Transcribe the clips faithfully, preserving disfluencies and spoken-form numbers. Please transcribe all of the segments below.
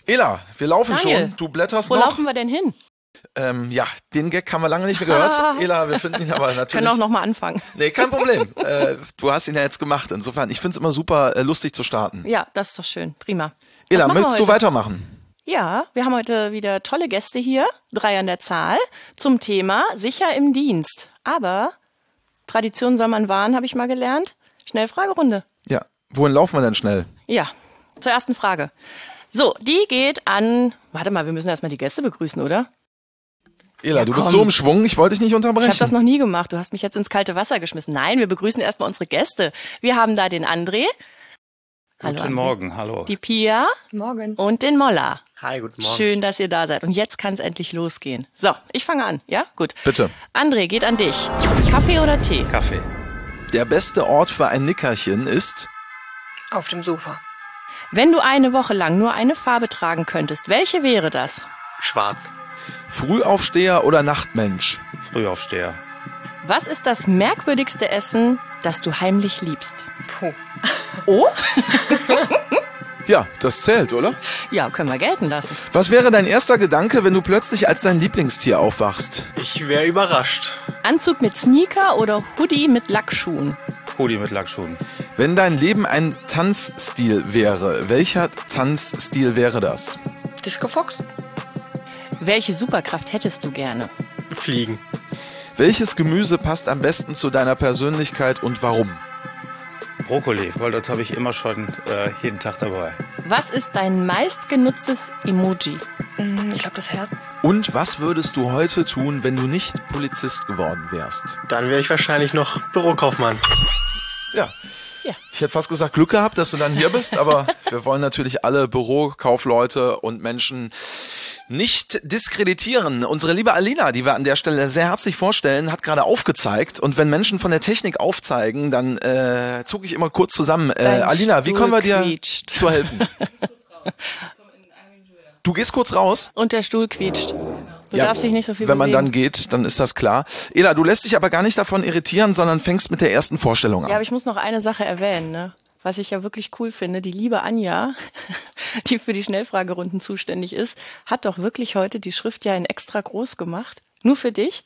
Ela, wir laufen Daniel, schon. Du blätterst Wo noch. laufen wir denn hin? Ähm, ja, den Gag haben wir lange nicht mehr gehört. Ela, wir finden ihn aber natürlich... Können auch nochmal anfangen. Nee, kein Problem. äh, du hast ihn ja jetzt gemacht. Insofern, ich finde es immer super äh, lustig zu starten. Ja, das ist doch schön. Prima. Ela, Was machen wir möchtest du heute? weitermachen? Ja, wir haben heute wieder tolle Gäste hier, drei an der Zahl, zum Thema sicher im Dienst. Aber Tradition soll man wahren, habe ich mal gelernt. Schnellfragerunde. Ja. Wohin laufen wir denn schnell? Ja, zur ersten Frage. So, die geht an... Warte mal, wir müssen erstmal die Gäste begrüßen, oder? Ela, Ja, du bist komm. so im Schwung, ich wollte dich nicht Ich unterbrechen. habe das noch nie gemacht. Du hast mich jetzt ins kalte Wasser geschmissen. Nein, wir begrüßen erstmal unsere Gäste. Wir haben da den André. Hallo, Guten André. Morgen, hallo. Die Pia Morgen. und den Molla. Hi, guten Morgen. Schön, dass ihr da seid. Und jetzt kann es endlich losgehen. So, ich fange an. Ja, gut. Bitte. André, geht an dich. Kaffee oder Tee? Kaffee. Der beste Ort für ein Nickerchen ist... Auf dem Sofa. Wenn du eine Woche lang nur eine Farbe tragen könntest, welche wäre das? Schwarz. Frühaufsteher oder Nachtmensch? Frühaufsteher. Was ist das merkwürdigste Essen, das du heimlich liebst? Puh. Oh? Ja, das zählt, oder? Ja, können wir gelten lassen. Was wäre dein erster Gedanke, wenn du plötzlich als dein Lieblingstier aufwachst? Ich wäre überrascht. Anzug mit Sneaker oder Hoodie mit Lackschuhen? Hoodie mit Lackschuhen. Wenn dein Leben ein Tanzstil wäre, welcher Tanzstil wäre das? Disco Fox? Welche Superkraft hättest du gerne? Fliegen. Welches Gemüse passt am besten zu deiner Persönlichkeit und warum? Brokkoli, weil das habe ich immer schon äh, jeden Tag dabei. Was ist dein meistgenutztes Emoji? Mm, Ich glaube, das Herz. Und was würdest du heute tun, wenn du nicht Polizist geworden wärst? Dann wäre ich wahrscheinlich noch Bürokaufmann. Ja. Ja. Ich hätte fast gesagt, Glück gehabt, dass du dann hier bist, aber wir wollen natürlich alle Bürokaufleute und Menschen nicht diskreditieren. Unsere liebe Alina, die wir an der Stelle sehr herzlich vorstellen, hat gerade aufgezeigt. Und wenn Menschen von der Technik aufzeigen, dann äh, zucke ich immer kurz zusammen. Äh, Dein Alina, wie Stuhl können wir dir quietscht. zu helfen? Du gehst kurz raus. Und der Stuhl quietscht. Du Ja, darfst dich nicht so viel Wenn man bewegen. dann geht, dann ist das klar. Ela, du lässt dich aber gar nicht davon irritieren, sondern fängst mit der ersten Vorstellung an. Ja, aber ich muss noch eine Sache erwähnen, ne? Was ich ja wirklich cool finde. Die liebe Anja, die für die Schnellfragerunden zuständig ist, hat doch wirklich heute die Schrift ja in extra groß gemacht. Nur für dich.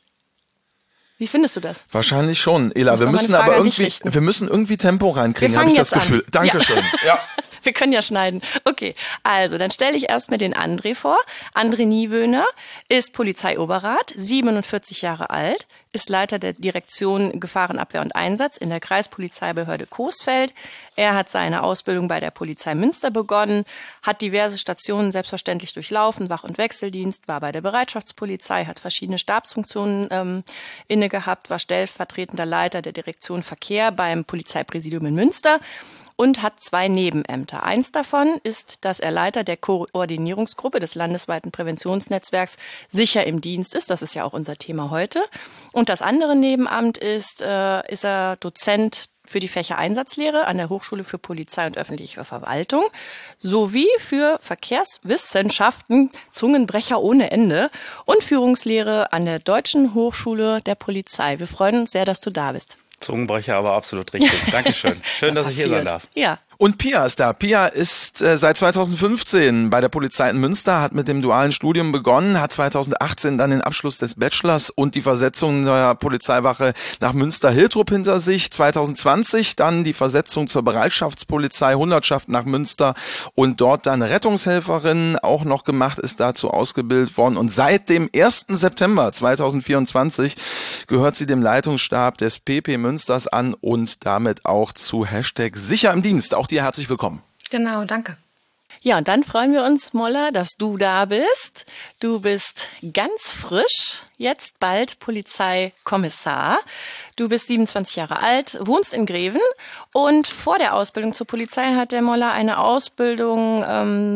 Wie findest du das? Wahrscheinlich schon, Ela. muss Wir noch mal müssen eine Frage aber an dich irgendwie, richten. wir müssen irgendwie Tempo reinkriegen, Wir habe ich fangen das jetzt an. Gefühl. Dankeschön. Ja. Wir können ja schneiden. Okay, also dann stelle ich erstmal den André vor. André Niewöhner ist Polizeioberrat, siebenundvierzig Jahre alt, ist Leiter der Direktion Gefahrenabwehr und Einsatz in der Kreispolizeibehörde Coesfeld. Er hat seine Ausbildung bei der Polizei Münster begonnen, hat diverse Stationen selbstverständlich durchlaufen, Wach- und Wechseldienst, war bei der Bereitschaftspolizei, hat verschiedene Stabsfunktionen ähm, inne gehabt, war stellvertretender Leiter der Direktion Verkehr beim Polizeipräsidium in Münster und hat zwei Nebenämter. Eins davon ist, dass er Leiter der Koordinierungsgruppe des landesweiten Präventionsnetzwerks Sicher im Dienst ist. Das ist ja auch unser Thema heute. Und das andere Nebenamt ist, äh, ist er Dozent für die Fächer Einsatzlehre an der Hochschule für Polizei und öffentliche Verwaltung sowie für Verkehrswissenschaften, Zungenbrecher ohne Ende und Führungslehre an der Deutschen Hochschule der Polizei. Wir freuen uns sehr, dass du da bist. Zungenbrecher, aber absolut richtig. Dankeschön. Schön, dass ich hier sein darf. Ja. Und Pia ist da. Pia ist äh, seit zweitausendfünfzehn bei der Polizei in Münster, hat mit dem dualen Studium begonnen, hat zweitausendachtzehn dann den Abschluss des Bachelors und die Versetzung der Polizeiwache nach Münster-Hiltrup hinter sich. zweitausendzwanzig dann die Versetzung zur Bereitschaftspolizei, Hundertschaft nach Münster und dort dann Rettungshelferin auch noch gemacht, ist dazu ausgebildet worden. Und seit dem ersten September zweitausendvierundzwanzig gehört sie dem Leitungsstab des P P Münsters an und damit auch zu Hashtag Sicher im Dienst. Auch dir herzlich willkommen. Genau, danke. Ja, und dann freuen wir uns, Molla, dass du da bist. Du bist ganz frisch, jetzt bald Polizeikommissar. Du bist siebenundzwanzig Jahre alt, wohnst in Greven und vor der Ausbildung zur Polizei hat der Molla eine Ausbildung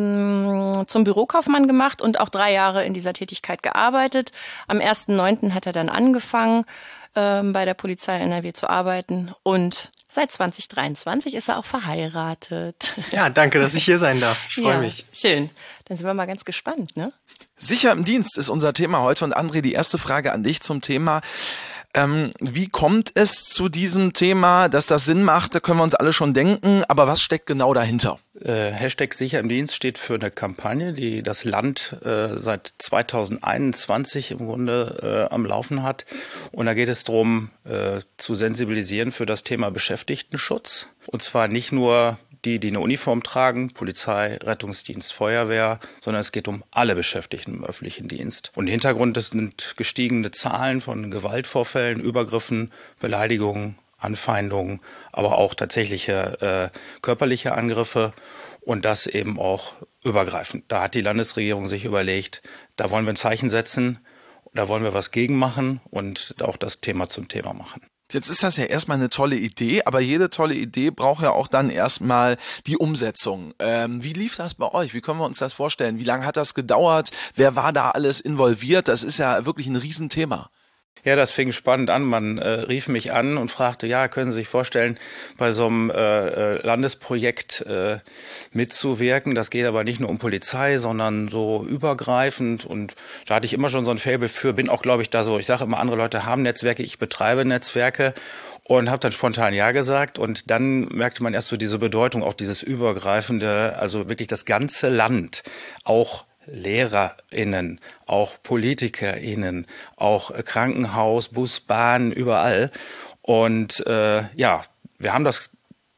ähm, zum Bürokaufmann gemacht und auch drei Jahre in dieser Tätigkeit gearbeitet. Am ersten neunten hat er dann angefangen, ähm, bei der Polizei N R W zu arbeiten und seit zwanzig dreiundzwanzig ist er auch verheiratet. Ja, danke, dass ich hier sein darf. Ich freue Ja, mich. schön. Dann sind wir mal ganz gespannt, ne? Sicher im Dienst ist unser Thema heute und André, die erste Frage an dich zum Thema. Ähm, wie kommt es zu diesem Thema, dass das Sinn macht, da können wir uns alle schon denken, aber was steckt genau dahinter? Äh, Hashtag Sicher im Dienst steht für eine Kampagne, die das Land äh, seit zweitausendeinundzwanzig im Grunde äh, am Laufen hat. Und da geht es darum, äh, zu sensibilisieren für das Thema Beschäftigtenschutz. Und zwar nicht nur die, die eine Uniform tragen, Polizei, Rettungsdienst, Feuerwehr, sondern es geht um alle Beschäftigten im öffentlichen Dienst. Und Hintergrund sind gestiegene Zahlen von Gewaltvorfällen, Übergriffen, Beleidigungen, Anfeindungen, aber auch tatsächliche äh, körperliche Angriffe und das eben auch übergreifend. Da hat die Landesregierung sich überlegt, da wollen wir ein Zeichen setzen, da wollen wir was gegen machen und auch das Thema zum Thema machen. Jetzt ist das ja erstmal eine tolle Idee, aber jede tolle Idee braucht ja auch dann erstmal die Umsetzung. Ähm, wie lief das bei euch? Wie können wir uns das vorstellen? Wie lange hat das gedauert? Wer war da alles involviert? Das ist ja wirklich ein Riesenthema. Ja, das fing spannend an. Man äh, rief mich an und fragte, ja, können Sie sich vorstellen, bei so einem äh, Landesprojekt äh, mitzuwirken? Das geht aber nicht nur um Polizei, sondern so übergreifend. Und da hatte ich immer schon so ein Faible für, bin auch, glaube ich, da so, ich sage immer, andere Leute haben Netzwerke, ich betreibe Netzwerke. Und habe dann spontan Ja gesagt und dann merkte man erst so diese Bedeutung, auch dieses Übergreifende, also wirklich das ganze Land, auch LehrerInnen, auch PolitikerInnen, auch Krankenhaus, Bus, Bahn, überall. Und äh, ja, wir haben das,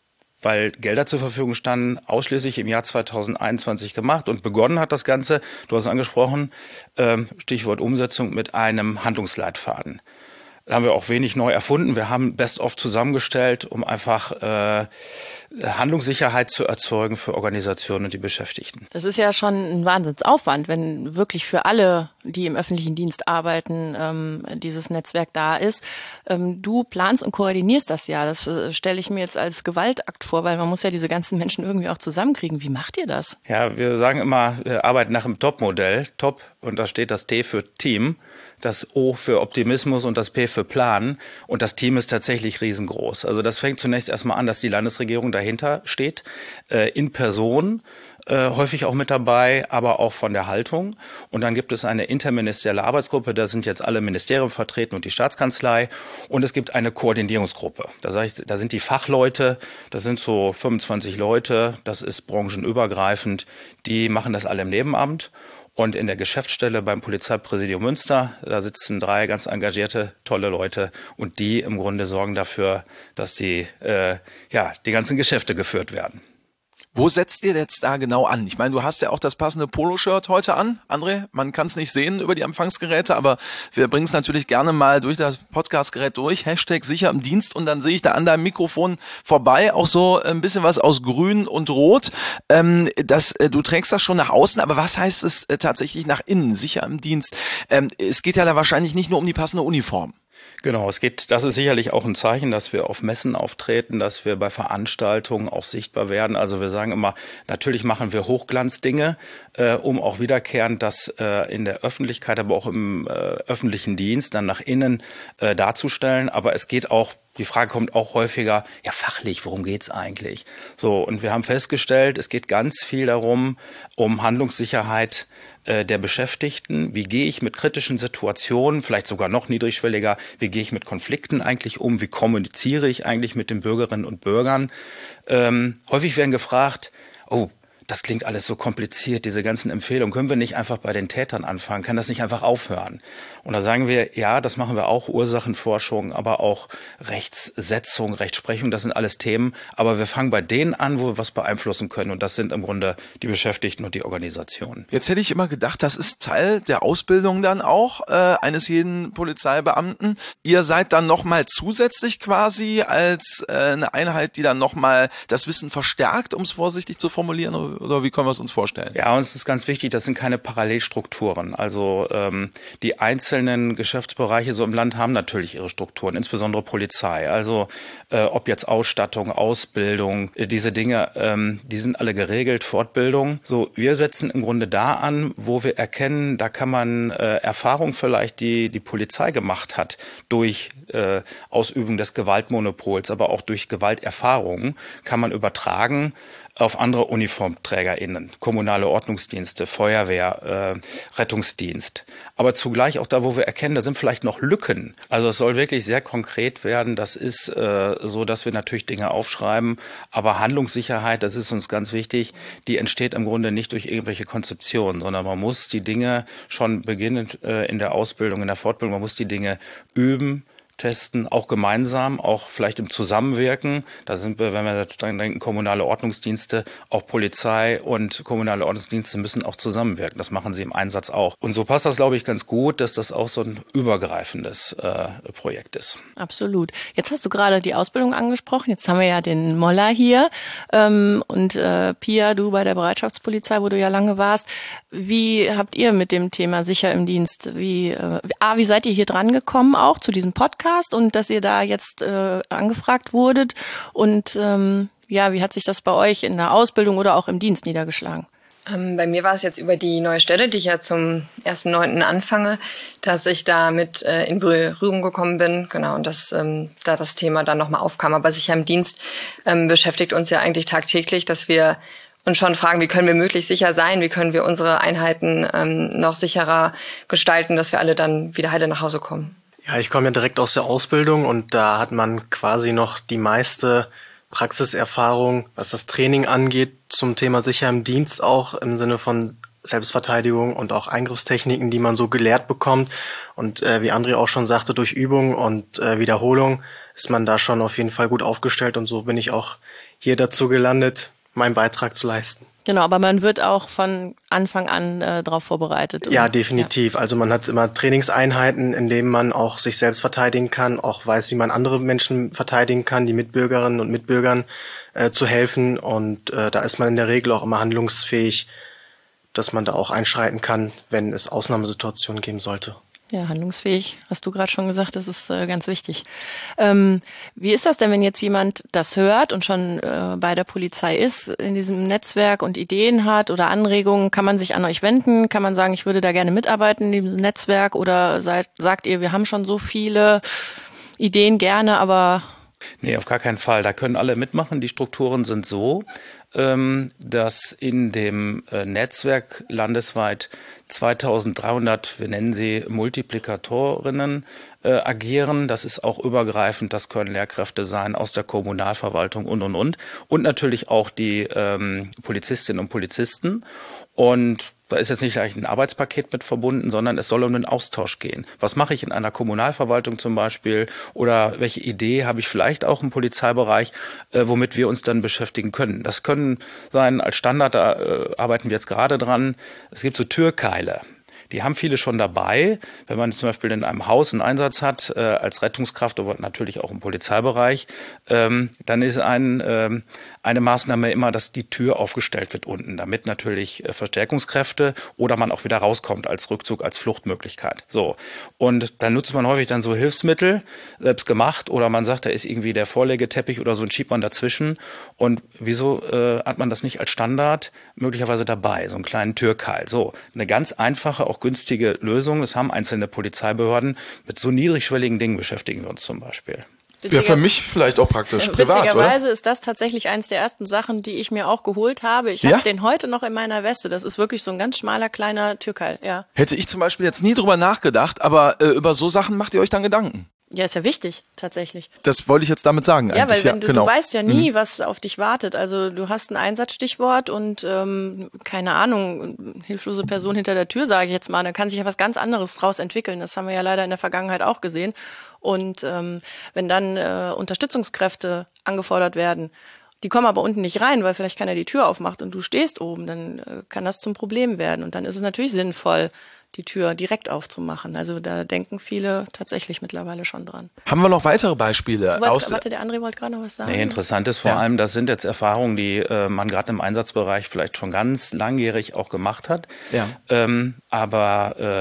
weil Gelder zur Verfügung standen, ausschließlich im Jahr zweitausendeinundzwanzig gemacht und begonnen hat das Ganze, du hast es angesprochen, äh, Stichwort Umsetzung mit einem Handlungsleitfaden. Da haben wir auch wenig neu erfunden. Wir haben Best-of zusammengestellt, um einfach äh, Handlungssicherheit zu erzeugen für Organisationen und die Beschäftigten. Das ist ja schon ein Wahnsinnsaufwand, wenn wirklich für alle, die im öffentlichen Dienst arbeiten, ähm, dieses Netzwerk da ist. Ähm, du planst und koordinierst das ja. Das äh, stelle ich mir jetzt als Gewaltakt vor, weil man muss ja diese ganzen Menschen irgendwie auch zusammenkriegen. Wie macht ihr das? Ja, wir sagen immer, wir arbeiten nach dem Top-Modell. Top, und da steht das T für Team, das O für Optimismus und das P für Plan. Und das Team ist tatsächlich riesengroß. Also das fängt zunächst erstmal an, dass die Landesregierung dahinter steht, äh, in Person, äh, häufig auch mit dabei, aber auch von der Haltung. Und dann gibt es eine interministerielle Arbeitsgruppe, da sind jetzt alle Ministerien vertreten und die Staatskanzlei. Und es gibt eine Koordinierungsgruppe. Da, sag ich, da sind die Fachleute, das sind so fünfundzwanzig Leute, das ist branchenübergreifend, die machen das alle im Nebenamt. Und in der Geschäftsstelle beim Polizeipräsidium Münster, da sitzen drei ganz engagierte, tolle Leute und die im Grunde sorgen dafür, dass die, äh, ja, die ganzen Geschäfte geführt werden. Wo setzt ihr jetzt da genau an? Ich meine, du hast ja auch das passende Poloshirt heute an, André. Man kann es nicht sehen über die Empfangsgeräte, aber wir bringen es natürlich gerne mal durch das Podcastgerät durch. Hashtag sicher im Dienst und dann sehe ich da an deinem Mikrofon vorbei auch so ein bisschen was aus Grün und Rot. Ähm, das, äh, du trägst das schon nach außen, aber was heißt es äh, tatsächlich nach innen, sicher im Dienst? Ähm, es geht ja da wahrscheinlich nicht nur um die passende Uniform. Genau, es geht, das ist sicherlich auch ein Zeichen, dass wir auf Messen auftreten, dass wir bei Veranstaltungen auch sichtbar werden. Also wir sagen immer, natürlich machen wir Hochglanzdinge, äh, um auch wiederkehrend das äh, in der Öffentlichkeit, aber auch im äh, öffentlichen Dienst dann nach innen äh, darzustellen. Aber es geht auch, die Frage kommt auch häufiger, ja fachlich, worum geht's eigentlich? So, und wir haben festgestellt, es geht ganz viel darum, um Handlungssicherheit der Beschäftigten. Wie gehe ich mit kritischen Situationen, vielleicht sogar noch niedrigschwelliger, wie gehe ich mit Konflikten eigentlich um, wie kommuniziere ich eigentlich mit den Bürgerinnen und Bürgern? Ähm, häufig werden gefragt, oh, das klingt alles so kompliziert, diese ganzen Empfehlungen. Können wir nicht einfach bei den Tätern anfangen? Kann das nicht einfach aufhören? Und da sagen wir, ja, das machen wir auch, Ursachenforschung, aber auch Rechtssetzung, Rechtsprechung, das sind alles Themen. Aber wir fangen bei denen an, wo wir was beeinflussen können. Und das sind im Grunde die Beschäftigten und die Organisationen. Jetzt hätte ich immer gedacht, das ist Teil der Ausbildung dann auch äh, eines jeden Polizeibeamten. Ihr seid dann nochmal zusätzlich quasi als äh, eine Einheit, die dann nochmal das Wissen verstärkt, um es vorsichtig zu formulieren. Oder wie können wir es uns vorstellen? Ja, uns ist ganz wichtig, das sind keine Parallelstrukturen. Also ähm, die einzelnen Geschäftsbereiche so im Land haben natürlich ihre Strukturen, insbesondere Polizei. Also äh, ob jetzt Ausstattung, Ausbildung, äh, diese Dinge, ähm, die sind alle geregelt, Fortbildung. So, wir setzen im Grunde da an, wo wir erkennen, da kann man äh, Erfahrung vielleicht, die die Polizei gemacht hat, durch äh, Ausübung des Gewaltmonopols, aber auch durch Gewalterfahrungen, kann man übertragen auf andere UniformträgerInnen, kommunale Ordnungsdienste, Feuerwehr, äh, Rettungsdienst. Aber zugleich auch da, wo wir erkennen, da sind vielleicht noch Lücken. Also es soll wirklich sehr konkret werden. Das ist äh, so, dass wir natürlich Dinge aufschreiben. Aber Handlungssicherheit, das ist uns ganz wichtig, die entsteht im Grunde nicht durch irgendwelche Konzeptionen, sondern man muss die Dinge schon beginnend äh, in der Ausbildung, in der Fortbildung, man muss die Dinge üben, testen, auch gemeinsam, auch vielleicht im Zusammenwirken. Da sind wir, wenn wir jetzt dran denken, kommunale Ordnungsdienste, auch Polizei und kommunale Ordnungsdienste müssen auch zusammenwirken. Das machen sie im Einsatz auch. Und so passt das, glaube ich, ganz gut, dass das auch so ein übergreifendes äh, Projekt ist. Absolut. Jetzt hast du gerade die Ausbildung angesprochen. Jetzt haben wir ja den Moller hier. Ähm, und äh, Pia, du bei der Bereitschaftspolizei, wo du ja lange warst. Wie habt ihr mit dem Thema sicher im Dienst, wie, äh, ah, wie seid ihr hier dran gekommen auch zu diesem Podcast? Und dass ihr da jetzt äh, angefragt wurdet und ähm, ja, wie hat sich das bei euch in der Ausbildung oder auch im Dienst niedergeschlagen? Ähm, bei mir war es jetzt über die neue Stelle, die ich ja zum ersten neunten anfange, dass ich da mit äh, in Berührung gekommen bin, genau, und dass ähm, da das Thema dann nochmal aufkam. Aber sicher im Dienst ähm, beschäftigt uns ja eigentlich tagtäglich, dass wir uns schon fragen, wie können wir möglichst sicher sein, wie können wir unsere Einheiten ähm, noch sicherer gestalten, dass wir alle dann wieder heile nach Hause kommen. Ja, ich komme ja direkt aus der Ausbildung und da hat man quasi noch die meiste Praxiserfahrung, was das Training angeht, zum Thema sicher im Dienst, auch im Sinne von Selbstverteidigung und auch Eingriffstechniken, die man so gelehrt bekommt. Und äh, wie André auch schon sagte, durch Übung und äh, Wiederholung ist man da schon auf jeden Fall gut aufgestellt und so bin ich auch hier dazu gelandet, meinen Beitrag zu leisten. Genau, aber man wird auch von Anfang an äh, darauf vorbereitet. Ja, definitiv. Ja. Also man hat immer Trainingseinheiten, in denen man auch sich selbst verteidigen kann, auch weiß, wie man andere Menschen verteidigen kann, die Mitbürgerinnen und Mitbürgern äh, zu helfen. Und äh, da ist man in der Regel auch immer handlungsfähig, dass man da auch einschreiten kann, wenn es Ausnahmesituationen geben sollte. Ja, handlungsfähig, hast du gerade schon gesagt, das ist äh, ganz wichtig. Ähm, wie ist das denn, wenn jetzt jemand das hört und schon äh, bei der Polizei ist, in diesem Netzwerk und Ideen hat oder Anregungen, kann man sich an euch wenden? Kann man sagen, ich würde da gerne mitarbeiten in diesem Netzwerk? Oder seid, sagt ihr, wir haben schon so viele Ideen gerne, aber... Nee, auf gar keinen Fall. Da können alle mitmachen. Die Strukturen sind so, ähm, dass in dem äh, Netzwerk landesweit zweitausenddreihundert, wir nennen sie Multiplikatorinnen, äh, agieren. Das ist auch übergreifend. Das können Lehrkräfte sein aus der Kommunalverwaltung und, und, und. Und natürlich auch die ähm, Polizistinnen und Polizisten. Und da ist jetzt nicht gleich ein Arbeitspaket mit verbunden, sondern es soll um den Austausch gehen. Was mache ich in einer Kommunalverwaltung zum Beispiel? Oder welche Idee habe ich vielleicht auch im Polizeibereich, äh, womit wir uns dann beschäftigen können? Das können sein, als Standard, da äh, arbeiten wir jetzt gerade dran, es gibt so Türkeile. Die haben viele schon dabei. Wenn man zum Beispiel in einem Haus einen Einsatz hat, äh, als Rettungskraft, aber natürlich auch im Polizeibereich, ähm, dann ist ein, ähm, eine Maßnahme immer, dass die Tür aufgestellt wird unten, damit natürlich äh, Verstärkungskräfte oder man auch wieder rauskommt als Rückzug, als Fluchtmöglichkeit. So. Und dann nutzt man häufig dann so Hilfsmittel, selbst gemacht, oder man sagt, da ist irgendwie der Vorlegeteppich oder so, und schiebt man dazwischen. Und wieso äh, hat man das nicht als Standard möglicherweise dabei, so einen kleinen Türkeil? So, eine ganz einfache, auch günstige Lösung. Das haben einzelne Polizeibehörden. Mit so niedrigschwelligen Dingen beschäftigen wir uns zum Beispiel. Ja, für mich vielleicht auch praktisch, privat, witzigerweise oder? ist das tatsächlich eins der ersten Sachen, die ich mir auch geholt habe. Ich Ja? habe den heute noch in meiner Weste. Das ist wirklich so ein ganz schmaler, kleiner Türkeil, ja. Hätte ich zum Beispiel jetzt nie drüber nachgedacht, aber äh, über so Sachen macht ihr euch dann Gedanken. Ja, ist ja wichtig, tatsächlich. Das wollte ich jetzt damit sagen Ja, eigentlich. weil wenn du, genau. du weißt ja nie, mhm. was auf dich wartet. Also du hast ein Einsatzstichwort und ähm, keine Ahnung, hilflose Person hinter der Tür, sage ich jetzt mal. Da kann sich ja was ganz anderes draus entwickeln. Das haben wir ja leider in der Vergangenheit auch gesehen. Und ähm, wenn dann äh, Unterstützungskräfte angefordert werden, die kommen aber unten nicht rein, weil vielleicht keiner die Tür aufmacht und du stehst oben, dann äh, kann das zum Problem werden. Und dann ist es natürlich sinnvoll, die Tür direkt aufzumachen. Also da denken viele tatsächlich mittlerweile schon dran. Haben wir noch weitere Beispiele? Du wolltest, aus warte, der André wollte gerade noch was sagen. Nee, interessant ist vor Ja. allem, das sind jetzt Erfahrungen, die äh, man gerade im Einsatzbereich vielleicht schon ganz langjährig auch gemacht hat. Ja. Ähm, aber äh,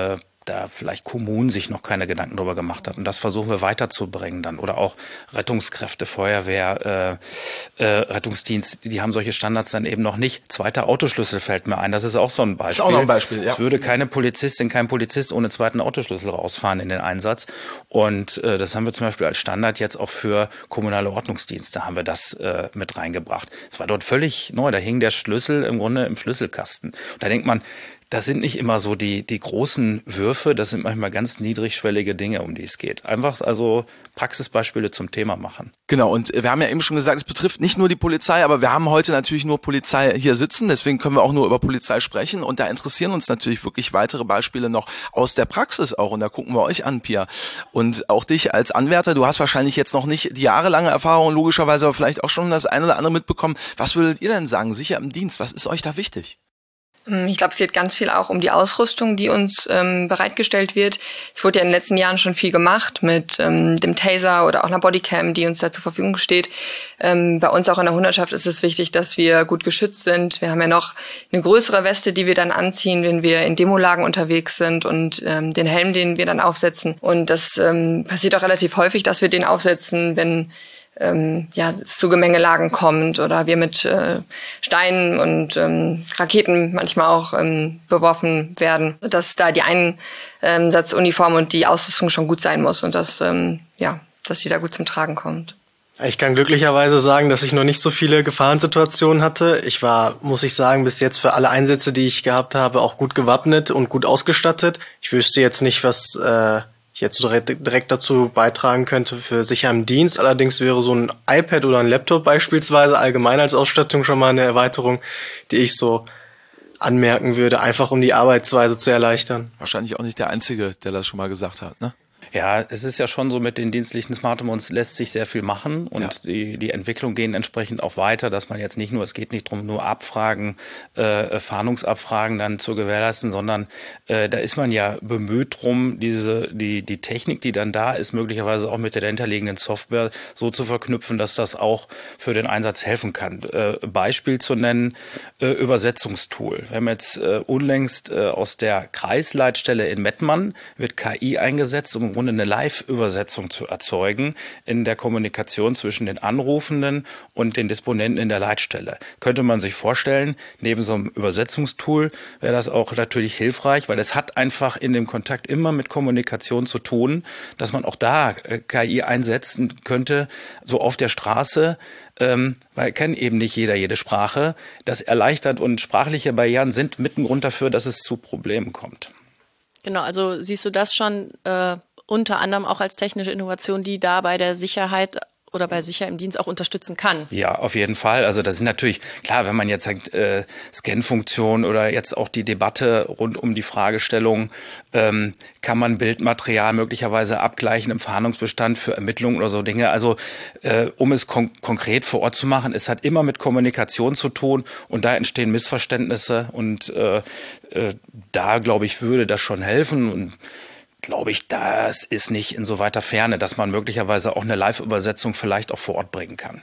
da vielleicht Kommunen sich noch keine Gedanken drüber gemacht haben. Und das versuchen wir weiterzubringen dann. Oder auch Rettungskräfte, Feuerwehr, äh, äh, Rettungsdienst, die haben solche Standards dann eben noch nicht. Zweiter Autoschlüssel fällt mir ein. Das ist auch so ein Beispiel. Das ist auch noch ein Beispiel, ja. Es würde keine Polizistin, kein Polizist ohne zweiten Autoschlüssel rausfahren in den Einsatz. Und äh, das haben wir zum Beispiel als Standard jetzt auch für kommunale Ordnungsdienste haben wir das äh, mit reingebracht. Es war dort völlig neu. Da hing der Schlüssel im Grunde im Schlüsselkasten. Und da denkt man, das sind nicht immer so die, die großen Würfe, das sind manchmal ganz niedrigschwellige Dinge, um die es geht. Einfach also Praxisbeispiele zum Thema machen. Genau, und wir haben ja eben schon gesagt, es betrifft nicht nur die Polizei, aber wir haben heute natürlich nur Polizei hier sitzen, deswegen können wir auch nur über Polizei sprechen und da interessieren uns natürlich wirklich weitere Beispiele noch aus der Praxis auch und da gucken wir euch an, Pia. Und auch dich als Anwärter, du hast wahrscheinlich jetzt noch nicht die jahrelange Erfahrung, logischerweise, aber vielleicht auch schon das ein oder andere mitbekommen. Was würdet ihr denn sagen, sicher im Dienst, was ist euch da wichtig? Ich glaube, es geht ganz viel auch um die Ausrüstung, die uns ähm, bereitgestellt wird. Es wurde ja in den letzten Jahren schon viel gemacht mit ähm, dem Taser oder auch einer Bodycam, die uns da zur Verfügung steht. Ähm, bei uns auch in der Hundertschaft ist es wichtig, dass wir gut geschützt sind. Wir haben ja noch eine größere Weste, die wir dann anziehen, wenn wir in Demolagen unterwegs sind und ähm, den Helm, den wir dann aufsetzen. Und das ähm, passiert auch relativ häufig, dass wir den aufsetzen, wenn Ähm, ja, es zu Gemengelagen kommt oder wir mit äh, Steinen und ähm, Raketen manchmal auch ähm, beworfen werden, dass da die Einsatzuniform und die Ausrüstung schon gut sein muss und dass, ähm, ja, dass die da gut zum Tragen kommt. Ich kann glücklicherweise sagen, dass ich noch nicht so viele Gefahrensituationen hatte. Ich war, muss ich sagen, bis jetzt für alle Einsätze, die ich gehabt habe, auch gut gewappnet und gut ausgestattet. Ich wüsste jetzt nicht, was äh, ich jetzt direkt, direkt dazu beitragen könnte für sicher im Dienst. Allerdings wäre so ein iPad oder ein Laptop beispielsweise allgemein als Ausstattung schon mal eine Erweiterung, die ich so anmerken würde, einfach um die Arbeitsweise zu erleichtern. Wahrscheinlich auch nicht der Einzige, der das schon mal gesagt hat, ne? Ja, es ist ja schon so, mit den dienstlichen Smart Homes lässt sich sehr viel machen und ja. die, die Entwicklung gehen entsprechend auch weiter, dass man jetzt nicht nur, es geht nicht darum, nur Abfragen, äh, Fahndungsabfragen dann zu gewährleisten, sondern äh, da ist man ja bemüht drum, diese, die, die Technik, die dann da ist, möglicherweise auch mit der dahinterliegenden Software so zu verknüpfen, dass das auch für den Einsatz helfen kann. Äh, Beispiel zu nennen, äh, Übersetzungstool. Wir haben jetzt äh, unlängst äh, aus der Kreisleitstelle in Mettmann wird K I eingesetzt, um im Grunde eine Live-Übersetzung zu erzeugen in der Kommunikation zwischen den Anrufenden und den Disponenten in der Leitstelle. Könnte man sich vorstellen, neben so einem Übersetzungstool wäre das auch natürlich hilfreich, weil es hat einfach in dem Kontakt immer mit Kommunikation zu tun, dass man auch da K I einsetzen könnte, so auf der Straße, ähm, weil kennt eben nicht jeder jede Sprache. Das erleichtert und sprachliche Barrieren sind mit ein Grund dafür, dass es zu Problemen kommt. Genau, also siehst du das schon äh, unter anderem auch als technische Innovation, die da bei der Sicherheit oder bei Sicher im Dienst auch unterstützen kann? Ja, auf jeden Fall. Also das ist natürlich, klar, wenn man jetzt sagt, äh, Scan-Funktion oder jetzt auch die Debatte rund um die Fragestellung, ähm, kann man Bildmaterial möglicherweise abgleichen im Fahndungsbestand für Ermittlungen oder so Dinge. Also äh, um es kon- konkret vor Ort zu machen, es hat immer mit Kommunikation zu tun und da entstehen Missverständnisse und äh, äh, da, glaube ich, würde das schon helfen und glaube ich, das ist nicht in so weiter Ferne, dass man möglicherweise auch eine Live-Übersetzung vielleicht auch vor Ort bringen kann.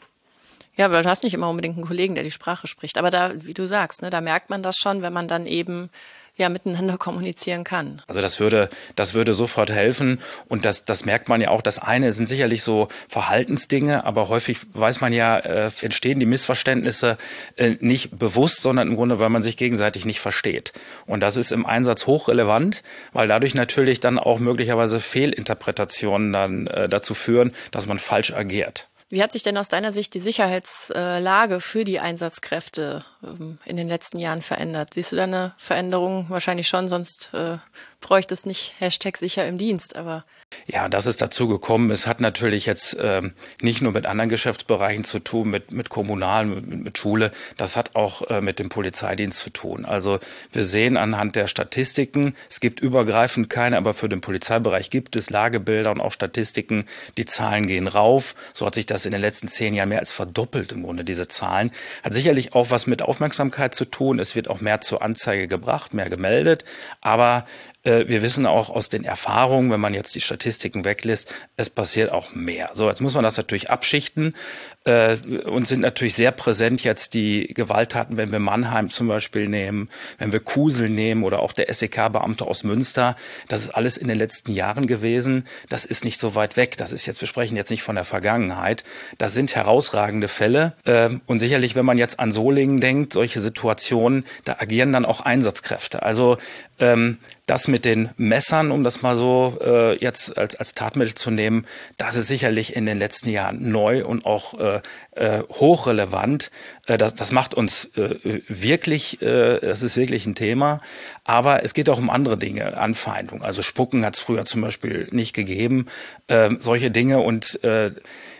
Ja, weil du hast nicht immer unbedingt einen Kollegen, der die Sprache spricht. Aber da, wie du sagst, ne, da merkt man das schon, wenn man dann eben ja miteinander kommunizieren kann. Also das würde, das würde sofort helfen und das, das merkt man ja auch. Das eine sind sicherlich so Verhaltensdinge, aber häufig weiß man ja, äh, entstehen die Missverständnisse äh, nicht bewusst, sondern im Grunde, weil man sich gegenseitig nicht versteht. Und das ist im Einsatz hochrelevant, weil dadurch natürlich dann auch möglicherweise Fehlinterpretationen dann äh, dazu führen, dass man falsch agiert. Wie hat sich denn aus deiner Sicht die Sicherheitslage für die Einsatzkräfte in den letzten Jahren verändert? Siehst du da eine Veränderung? Wahrscheinlich schon, sonst äh, bräuchte es nicht Hashtag sicher im Dienst. Aber ja, das ist dazu gekommen. Es hat natürlich jetzt ähm, nicht nur mit anderen Geschäftsbereichen zu tun, mit, mit Kommunalen, mit, mit Schule. Das hat auch äh, mit dem Polizeidienst zu tun. Also wir sehen anhand der Statistiken, es gibt übergreifend keine, aber für den Polizeibereich gibt es Lagebilder und auch Statistiken. Die Zahlen gehen rauf. So hat sich das in den letzten zehn Jahren mehr als verdoppelt im Grunde, diese Zahlen. Hat sicherlich auch was mit Aufmerksamkeit zu tun. Es wird auch mehr zur Anzeige gebracht, mehr gemeldet. Aber Wir wissen auch aus den Erfahrungen, wenn man jetzt die Statistiken weglässt, es passiert auch mehr. So, jetzt muss man das natürlich abschichten. Äh, uns sind natürlich sehr präsent jetzt die Gewalttaten, wenn wir Mannheim zum Beispiel nehmen, wenn wir Kusel nehmen oder auch der S E K-Beamte aus Münster. Das ist alles in den letzten Jahren gewesen. Das ist nicht so weit weg. Das ist jetzt, wir sprechen jetzt nicht von der Vergangenheit. Das sind herausragende Fälle. Äh, und sicherlich, wenn man jetzt an Solingen denkt, solche Situationen, da agieren dann auch Einsatzkräfte. Also ähm, das mit den Messern, um das mal so äh, jetzt als, als Tatmittel zu nehmen, das ist sicherlich in den letzten Jahren neu und auch äh, äh, hochrelevant. Äh, das, das macht uns äh, wirklich, äh, das ist wirklich ein Thema. Aber es geht auch um andere Dinge, Anfeindung. Also Spucken hat es früher zum Beispiel nicht gegeben. Äh, solche Dinge und äh,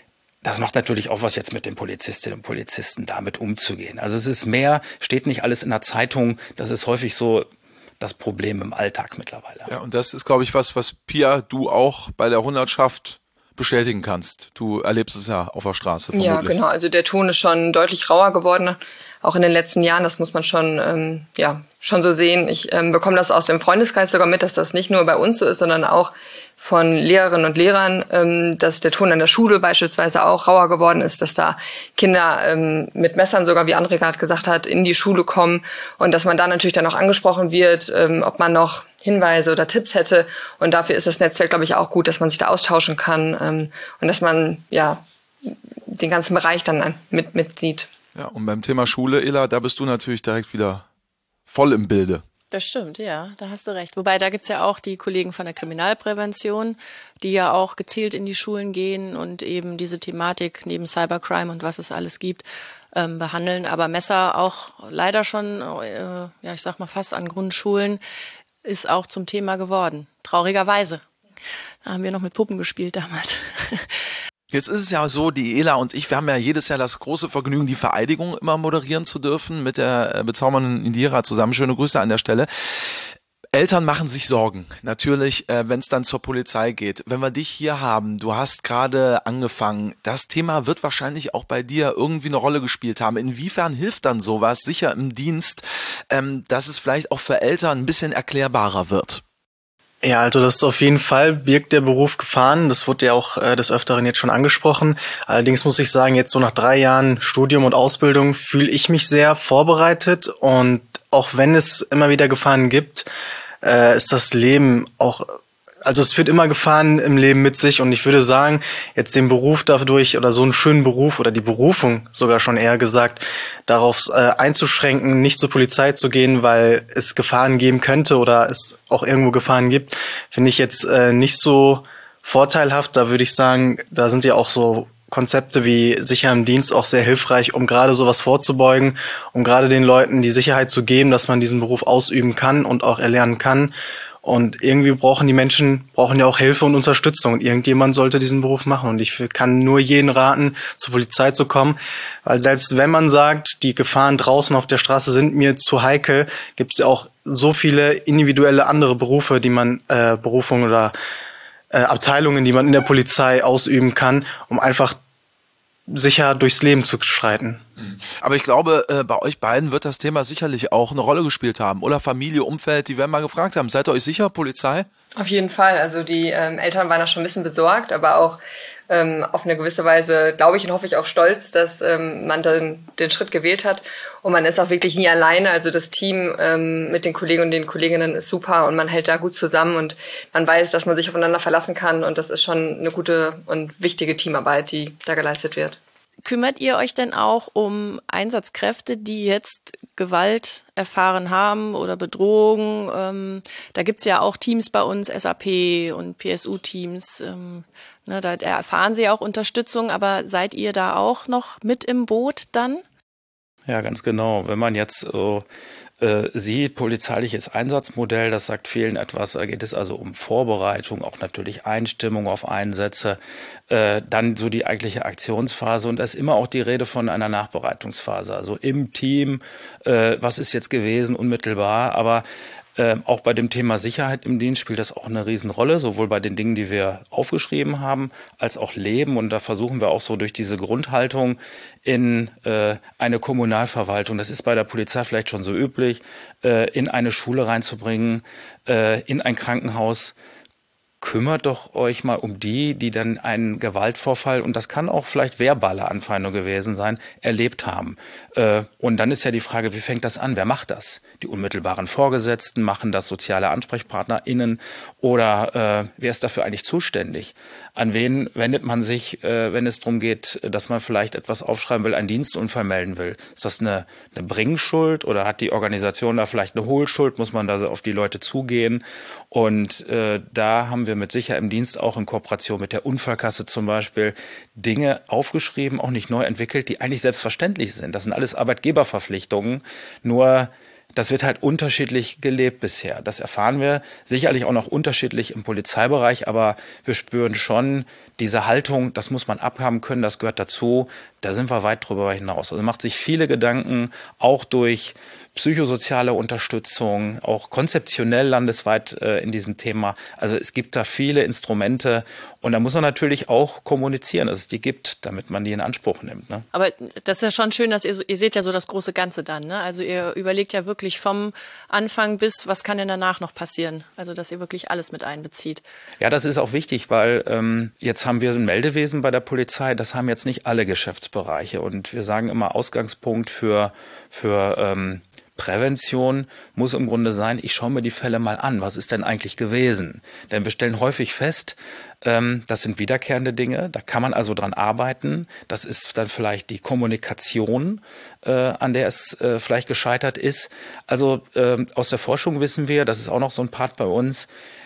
das macht natürlich auch was jetzt mit den Polizistinnen und Polizisten, damit umzugehen. Also es ist mehr, steht nicht alles in der Zeitung, das ist häufig so das Problem im Alltag mittlerweile. Ja, und das ist, glaube ich, was, was Pia, du auch bei der Hundertschaft bestätigen kannst. Du erlebst es ja auf der Straße vermutlich. Ja, genau. Also der Ton ist schon deutlich rauer geworden, auch in den letzten Jahren. Das muss man schon, ähm, ja, schon so sehen. Ich ähm, bekomme das aus dem Freundeskreis sogar mit, dass das nicht nur bei uns so ist, sondern auch von Lehrerinnen und Lehrern, ähm, dass der Ton an der Schule beispielsweise auch rauer geworden ist, dass da Kinder ähm, mit Messern sogar, wie André gerade gesagt hat, in die Schule kommen und dass man da natürlich dann auch angesprochen wird, ähm, ob man noch Hinweise oder Tipps hätte. Und dafür ist das Netzwerk, glaube ich, auch gut, dass man sich da austauschen kann ähm, und dass man ja den ganzen Bereich dann mit mitsieht. Ja, und beim Thema Schule, Ela, da bist du natürlich direkt wieder voll im Bilde. Das stimmt, ja, da hast du recht. Wobei, da gibt's ja auch die Kollegen von der Kriminalprävention, die ja auch gezielt in die Schulen gehen und eben diese Thematik neben Cybercrime und was es alles gibt, ähm, behandeln. Aber Messer auch leider schon, äh, ja, ich sag mal fast an Grundschulen, ist auch zum Thema geworden. Traurigerweise. Da haben wir noch mit Puppen gespielt damals. Jetzt ist es ja so, die Ela und ich, wir haben ja jedes Jahr das große Vergnügen, die Vereidigung immer moderieren zu dürfen mit der bezaubernden Indira zusammen. Schöne Grüße an der Stelle. Eltern machen sich Sorgen, natürlich, äh, wenn es dann zur Polizei geht. Wenn wir dich hier haben, du hast gerade angefangen, das Thema wird wahrscheinlich auch bei dir irgendwie eine Rolle gespielt haben. Inwiefern hilft dann sowas, sicher im Dienst, ähm, dass es vielleicht auch für Eltern ein bisschen erklärbarer wird? Ja, also das ist auf jeden Fall, birgt der Beruf Gefahren. Das wurde ja auch äh, des Öfteren jetzt schon angesprochen. Allerdings muss ich sagen, jetzt so nach drei Jahren Studium und Ausbildung fühle ich mich sehr vorbereitet. Und auch wenn es immer wieder Gefahren gibt, äh, ist das Leben auch, also es führt immer Gefahren im Leben mit sich. Und ich würde sagen, jetzt den Beruf dadurch oder so einen schönen Beruf oder die Berufung sogar schon eher gesagt, darauf äh, einzuschränken, nicht zur Polizei zu gehen, weil es Gefahren geben könnte oder es auch irgendwo Gefahren gibt, finde ich jetzt äh, nicht so vorteilhaft. Da würde ich sagen, da sind ja auch so Konzepte wie Sicher im Dienst auch sehr hilfreich, um gerade sowas vorzubeugen, um gerade den Leuten die Sicherheit zu geben, dass man diesen Beruf ausüben kann und auch erlernen kann. Und irgendwie brauchen die Menschen, brauchen ja auch Hilfe und Unterstützung. Und irgendjemand sollte diesen Beruf machen. Und ich kann nur jeden raten, zur Polizei zu kommen. Weil selbst wenn man sagt, die Gefahren draußen auf der Straße sind mir zu heikel, gibt es ja auch so viele individuelle andere Berufe, die man, äh, Berufungen oder äh, Abteilungen, die man in der Polizei ausüben kann, um einfach sicher durchs Leben zu schreiten. Aber ich glaube, äh, bei euch beiden wird das Thema sicherlich auch eine Rolle gespielt haben. Oder Familie, Umfeld, die werden mal gefragt haben, seid ihr euch sicher, Polizei? Auf jeden Fall. Also die ähm, Eltern waren da schon ein bisschen besorgt, aber auch ähm, auf eine gewisse Weise, glaube ich und hoffe ich, auch stolz, dass ähm, man dann den Schritt gewählt hat. Und man ist auch wirklich nie alleine. Also das Team ähm, mit den Kollegen und den Kolleginnen ist super und man hält da gut zusammen und man weiß, dass man sich aufeinander verlassen kann. Und das ist schon eine gute und wichtige Teamarbeit, die da geleistet wird. Kümmert ihr euch denn auch um Einsatzkräfte, die jetzt Gewalt erfahren haben oder Bedrohung? Ähm, da gibt's ja auch Teams bei uns, S A P und P S U-Teams. Ähm, ne, da erfahren sie auch Unterstützung, aber seid ihr da auch noch mit im Boot dann? Ja, ganz genau. Wenn man jetzt so äh, sieht, polizeiliches Einsatzmodell, das sagt vielen etwas. Da geht es also um Vorbereitung, auch natürlich Einstimmung auf Einsätze, äh, dann so die eigentliche Aktionsphase und da ist immer auch die Rede von einer Nachbereitungsphase, also im Team, äh, was ist jetzt gewesen, unmittelbar, aber Äh, auch bei dem Thema Sicherheit im Dienst spielt das auch eine Riesenrolle, sowohl bei den Dingen, die wir aufgeschrieben haben, als auch Leben. Und da versuchen wir auch so durch diese Grundhaltung in äh, eine Kommunalverwaltung, das ist bei der Polizei vielleicht schon so üblich, äh, in eine Schule reinzubringen, äh, in ein Krankenhaus. Kümmert doch euch mal um die, die dann einen Gewaltvorfall, und das kann auch vielleicht verbale Anfeindung gewesen sein, erlebt haben. Äh, und dann ist ja die Frage, wie fängt das an? Wer macht das? Die unmittelbaren Vorgesetzten, machen das soziale AnsprechpartnerInnen, oder äh, wer ist dafür eigentlich zuständig? An wen wendet man sich, äh, wenn es darum geht, dass man vielleicht etwas aufschreiben will, einen Dienstunfall melden will? Ist das eine, eine Bringschuld, oder hat die Organisation da vielleicht eine Hohlschuld? Muss man da so auf die Leute zugehen? Und äh, da haben wir mit Sicherheit im Dienst auch in Kooperation mit der Unfallkasse zum Beispiel Dinge aufgeschrieben, auch nicht neu entwickelt, die eigentlich selbstverständlich sind. Das sind alles Arbeitgeberverpflichtungen, nur das wird halt unterschiedlich gelebt bisher. Das erfahren wir sicherlich auch noch unterschiedlich im Polizeibereich, aber wir spüren schon diese Haltung, das muss man abhaben können, das gehört dazu. Da sind wir weit drüber hinaus. Also macht sich viele Gedanken, auch durch psychosoziale Unterstützung, auch konzeptionell landesweit äh, in diesem Thema. Also es gibt da viele Instrumente, und da muss man natürlich auch kommunizieren, dass es die gibt, damit man die in Anspruch nimmt. Ne? Aber das ist ja schon schön, dass ihr, so, ihr seht ja so das große Ganze dann. Ne? Also ihr überlegt ja wirklich vom Anfang bis, was kann denn danach noch passieren? Also dass ihr wirklich alles mit einbezieht. Ja, das ist auch wichtig, weil ähm, jetzt haben wir ein Meldewesen bei der Polizei, das haben jetzt nicht alle Geschäftsbereiche. Und wir sagen immer, Ausgangspunkt für, für ähm, Prävention muss im Grunde sein, ich schaue mir die Fälle mal an, was ist denn eigentlich gewesen? Denn wir stellen häufig fest, ähm, das sind wiederkehrende Dinge, da kann man also dran arbeiten. Das ist dann vielleicht die Kommunikation, äh, an der es äh, vielleicht gescheitert ist. Also äh, aus der Forschung wissen wir, das ist auch noch so ein Part bei uns,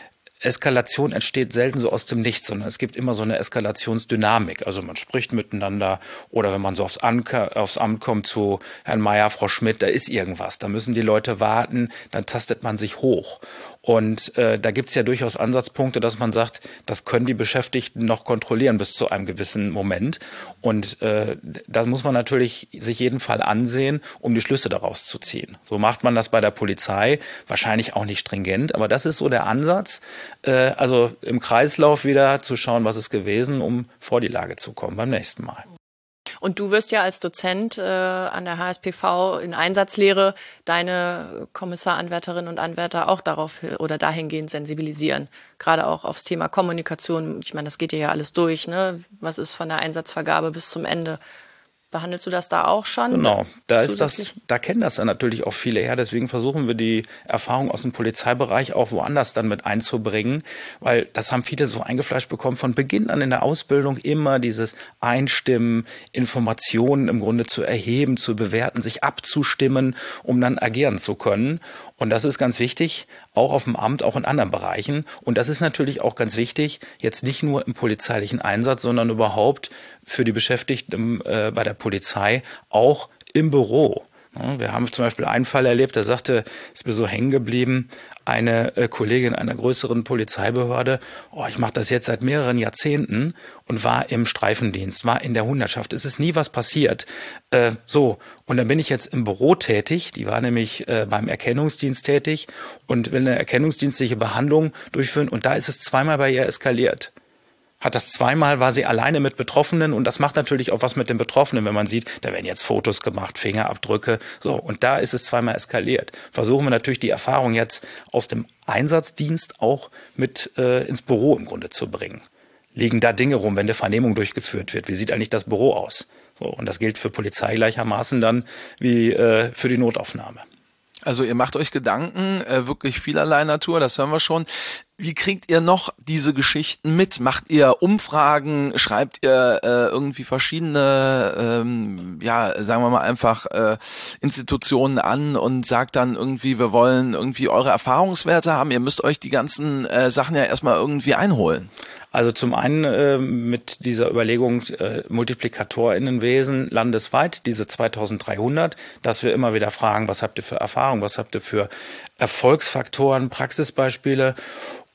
Eskalation entsteht selten so aus dem Nichts, sondern es gibt immer so eine Eskalationsdynamik. Also man spricht miteinander, oder wenn man so aufs, Anke, aufs Amt kommt zu Herrn Meier, Frau Schmidt, da ist irgendwas. Da müssen die Leute warten, dann tastet man sich hoch. Und äh, da gibt's ja durchaus Ansatzpunkte, dass man sagt, das können die Beschäftigten noch kontrollieren bis zu einem gewissen Moment. Und äh, da muss man natürlich sich jeden Fall ansehen, um die Schlüsse daraus zu ziehen. So macht man das bei der Polizei, wahrscheinlich auch nicht stringent, aber das ist so der Ansatz, äh, also im Kreislauf wieder zu schauen, was ist gewesen, um vor die Lage zu kommen beim nächsten Mal. Und du wirst ja als Dozent äh, an der H S P V in Einsatzlehre deine Kommissaranwärterinnen und Anwärter auch darauf oder dahingehend sensibilisieren. Gerade auch aufs Thema Kommunikation. Ich meine, das geht dir ja alles durch, ne? Was ist von der Einsatzvergabe bis zum Ende? Behandelst du das da auch schon? Genau, da ist das, da kennen das dann natürlich auch viele her. Deswegen versuchen wir die Erfahrung aus dem Polizeibereich auch woanders dann mit einzubringen, weil das haben viele so eingefleischt bekommen von Beginn an in der Ausbildung, immer dieses Einstimmen, Informationen im Grunde zu erheben, zu bewerten, sich abzustimmen, um dann agieren zu können. Und das ist ganz wichtig, auch auf dem Amt, auch in anderen Bereichen. Und das ist natürlich auch ganz wichtig, jetzt nicht nur im polizeilichen Einsatz, sondern überhaupt für die Beschäftigten äh, bei der Polizei, auch im Büro. Ja, wir haben zum Beispiel einen Fall erlebt, der sagte, ist mir so hängen geblieben, eine äh, Kollegin einer größeren Polizeibehörde, oh, ich mache das jetzt seit mehreren Jahrzehnten und war im Streifendienst, war in der Hundertschaft. Es ist nie was passiert. Äh, so, und dann bin ich jetzt im Büro tätig, die war nämlich äh, beim Erkennungsdienst tätig und will eine erkennungsdienstliche Behandlung durchführen, und da ist es zweimal bei ihr eskaliert. Hat das zweimal, war sie alleine mit Betroffenen, und das macht natürlich auch was mit den Betroffenen, wenn man sieht, da werden jetzt Fotos gemacht, Fingerabdrücke, so, und da ist es zweimal eskaliert. Versuchen wir natürlich die Erfahrung jetzt aus dem Einsatzdienst auch mit äh, ins Büro im Grunde zu bringen. Liegen da Dinge rum, wenn eine Vernehmung durchgeführt wird? Wie sieht eigentlich das Büro aus? So, und das gilt für Polizei gleichermaßen dann wie äh, für die Notaufnahme. Also ihr macht euch Gedanken, äh, wirklich vielerlei Natur, das hören wir schon. Wie kriegt ihr noch diese Geschichten mit? Macht ihr Umfragen? Schreibt ihr äh, irgendwie verschiedene, ähm, ja, sagen wir mal einfach äh, Institutionen an und sagt dann irgendwie, wir wollen irgendwie eure Erfahrungswerte haben? Ihr müsst euch die ganzen äh, Sachen ja erstmal irgendwie einholen. Also zum einen äh, mit dieser Überlegung äh, MultiplikatorInnenwesen landesweit, diese zweitausenddreihundert, dass wir immer wieder fragen, was habt ihr für Erfahrung, was habt ihr für Erfolgsfaktoren, Praxisbeispiele?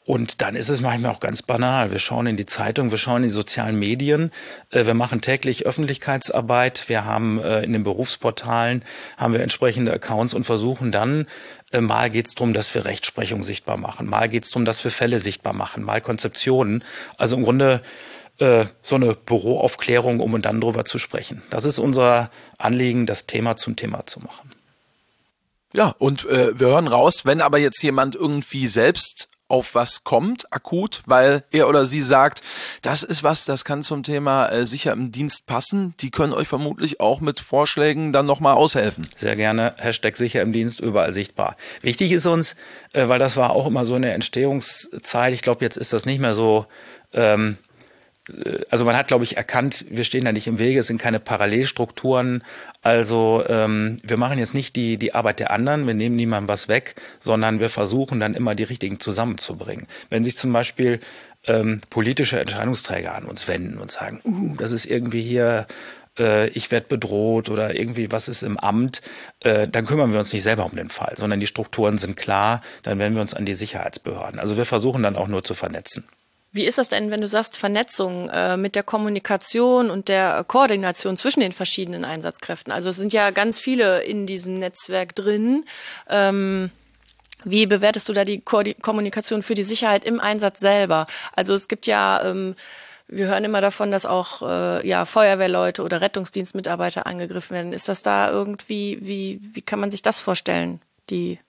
Und dann ist es manchmal auch ganz banal. Wir schauen in die Zeitung, wir schauen in die sozialen Medien, wir machen täglich Öffentlichkeitsarbeit, wir haben in den Berufsportalen haben wir entsprechende Accounts und versuchen dann, mal geht es darum, dass wir Rechtsprechung sichtbar machen, mal geht es darum, dass wir Fälle sichtbar machen, mal Konzeptionen. Also im Grunde so eine Büroaufklärung, um dann drüber zu sprechen. Das ist unser Anliegen, das Thema zum Thema zu machen. Ja, und äh, wir hören raus, wenn aber jetzt jemand irgendwie selbst auf was kommt, akut, weil er oder sie sagt, das ist was, das kann zum Thema äh, sicher im Dienst passen, die können euch vermutlich auch mit Vorschlägen dann nochmal aushelfen. Sehr gerne, Hashtag sicher im Dienst, überall sichtbar. Wichtig ist uns, äh, weil das war auch immer so eine Entstehungszeit, ich glaube, jetzt ist das nicht mehr so, ähm, also man hat, glaube ich, erkannt, wir stehen da nicht im Wege, es sind keine Parallelstrukturen. Also ähm, wir machen jetzt nicht die, die Arbeit der anderen, wir nehmen niemandem was weg, sondern wir versuchen dann immer die Richtigen zusammenzubringen. Wenn sich zum Beispiel ähm, politische Entscheidungsträger an uns wenden und sagen, uh, das ist irgendwie hier, äh, ich werde bedroht oder irgendwie was ist im Amt, äh, dann kümmern wir uns nicht selber um den Fall, sondern die Strukturen sind klar, dann wenden wir uns an die Sicherheitsbehörden. Also wir versuchen dann auch nur zu vernetzen. Wie ist das denn, wenn du sagst Vernetzung äh, mit der Kommunikation und der Koordination zwischen den verschiedenen Einsatzkräften? Also es sind ja ganz viele in diesem Netzwerk drin. Ähm, wie bewertest du da die Ko- Kommunikation für die Sicherheit im Einsatz selber? Also es gibt ja, ähm, wir hören immer davon, dass auch äh, ja, Feuerwehrleute oder Rettungsdienstmitarbeiter angegriffen werden. Ist das da irgendwie, wie, wie kann man sich das vorstellen, die